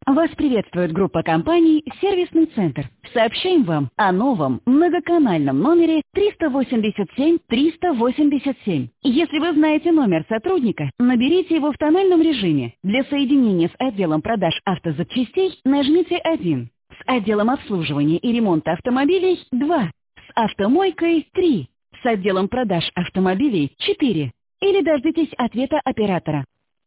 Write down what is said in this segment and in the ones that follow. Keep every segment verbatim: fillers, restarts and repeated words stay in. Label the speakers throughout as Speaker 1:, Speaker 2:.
Speaker 1: Вас приветствует группа компаний «Сервисный центр». Сообщаем вам о новом многоканальном номере триста восемьдесят семь триста восемьдесят семь. Если вы знаете номер сотрудника, наберите его в тональном режиме. Для соединения с отделом продаж автозапчастей нажмите один. С отделом обслуживания и ремонта автомобилей два. С автомойкой три. С отделом продаж автомобилей четыре. Или дождитесь ответа оператора.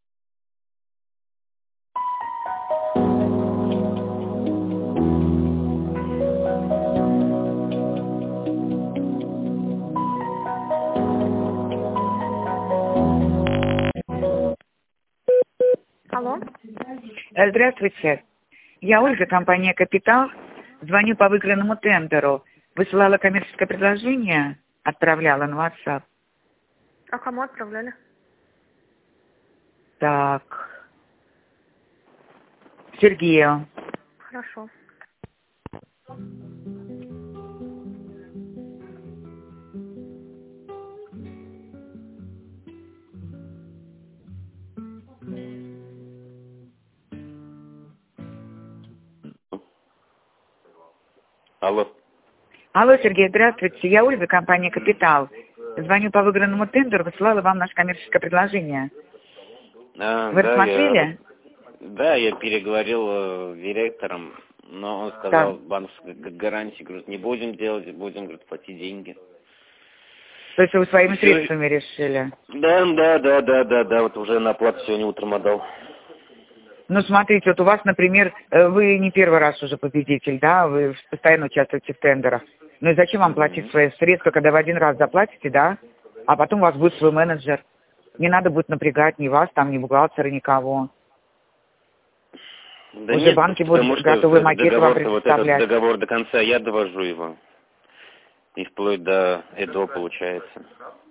Speaker 2: Алло.
Speaker 3: Э, Здравствуйте. Я Ольга, компания «Капитал». Звоню по выигранному тендеру. Высылала коммерческое предложение, отправляла на WhatsApp.
Speaker 2: А кому отправляли?
Speaker 3: Так. Сергею.
Speaker 2: Хорошо.
Speaker 4: Алло.
Speaker 3: Алло, Сергей, здравствуйте. Я Ольга, компания «Капитал». Звоню по выигранному тендеру, высылала вам наше коммерческое предложение.
Speaker 4: А,
Speaker 3: Вы
Speaker 4: да,
Speaker 3: рассмотрели?
Speaker 4: Я, да, я переговорил э, с директором, но он сказал,
Speaker 3: Да.
Speaker 4: банковской гарантии, говорит, не будем делать, будем, говорит, платить деньги.
Speaker 3: То есть вы своими
Speaker 4: Всё.
Speaker 3: средствами решили?
Speaker 4: Да, да, да, да, да, да, вот уже на оплату сегодня утром отдал.
Speaker 3: Ну, смотрите, вот у вас, например, э, вы не первый раз уже победитель, да, вы постоянно участвуете в тендерах. Ну и зачем вам платить свои средства, когда вы один раз заплатите, да, а потом у вас будет свой менеджер. Не надо будет напрягать ни вас, там, ни бухгалтера, никого.
Speaker 4: Да
Speaker 3: Уже
Speaker 4: нет,
Speaker 3: банки
Speaker 4: потому
Speaker 3: будут
Speaker 4: что
Speaker 3: готовые макеты вам
Speaker 4: договор, вот этот
Speaker 3: предоставлять.
Speaker 4: договор до конца я довожу его. И вплоть до этого получается.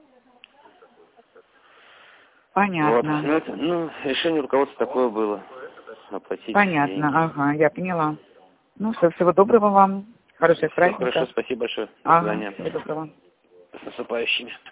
Speaker 3: Понятно.
Speaker 4: Вот, ну, это, ну, решение руководства такое было. Оплатить
Speaker 3: Понятно,
Speaker 4: деньги.
Speaker 3: ага, я поняла. Ну, все, всего доброго вам. Хороших
Speaker 4: Все
Speaker 3: праздников.
Speaker 4: хорошо, спасибо большое. До
Speaker 3: Ага,
Speaker 4: свидания.
Speaker 3: всего доброго.
Speaker 4: С наступающими.